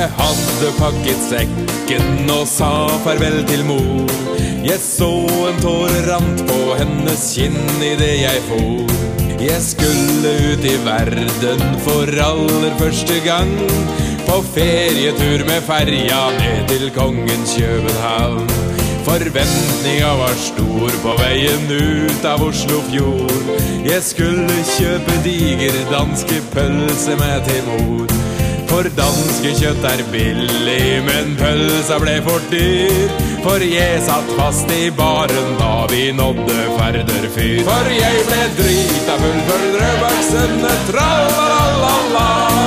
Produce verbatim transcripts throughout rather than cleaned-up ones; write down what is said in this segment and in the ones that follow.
Jeg hadde pakket sekken og sa farvel til mor. Jeg så en tåre rant på hennes kinn I det jeg for. Jeg skulle ut I verden for aller første gang, på ferietur med ferja ned til kongens København. Forventninga var stor på veien ut av Oslofjord. Jeg skulle kjøpe diger danske pølse med til mor. For danske kjøtt er billig, men pølsa ble for dyr. For jeg satt fast I baren da vi nådde Færderfyr. For jeg ble drita full for Drøbaksønne, tralalala.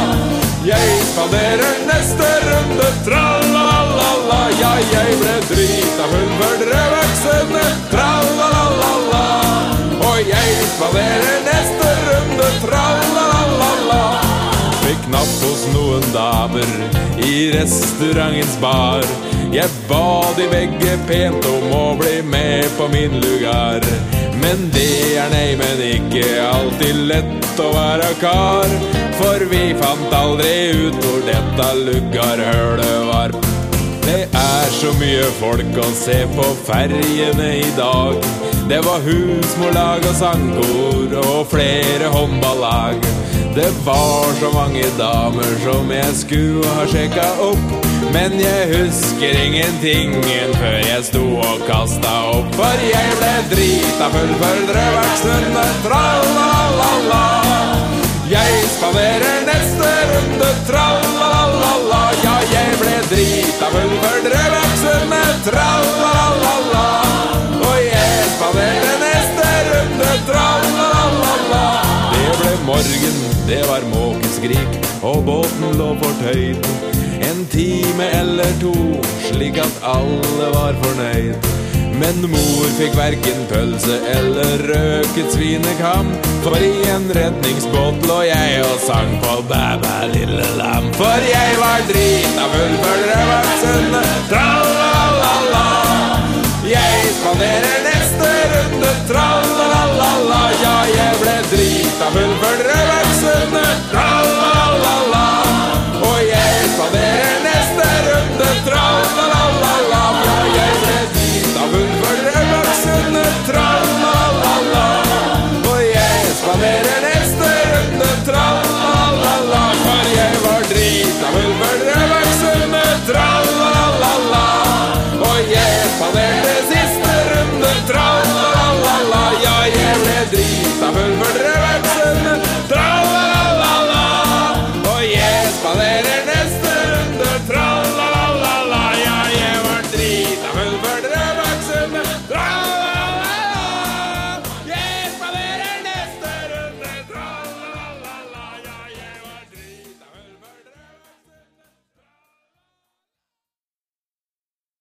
Jeg spanderer neste runde, tralalala. Ja, jeg ble drita full for Drøbaksønne, tralalala. Og jeg spanderer neste runde, tralalala. Fikk napp hos noen damer I restaurantens bar. Jeg ba de begge pent om å bli med på min lugar. Men det er nei, men ikke alltid lett å være kar. For vi fant aldri ut hvor dette lugarhølet var. Det er så mye folk å se på ferjene I dag. Det var husmorlag og sangkor og flere håndballag. Det var så mange damer som jeg skulle ha sjekket opp. Men jeg husker ingenting før jeg sto og kastet opp. For jeg ble drita full for Drøbaksønne, tralalala. Jeg spanderer neste runde, tralalala. Ja, jeg ble drita full for Drøbaksønne, tralalala. Og jeg spanderer neste runde, tralalala. Det ble morgen, det var måkeskrik, og båten lå fortøyd. En time eller to, slik at alle var fornøyd. Men mor fikk hverken pølse eller røket svinekam. For I en redningsbåt lå jeg og sang på Bæbæ lille lam. For jeg var drita full for Drøbaksønne, tralalala. Jeg spanderer neste runde, tralalala. Ja, jeg ble drita full for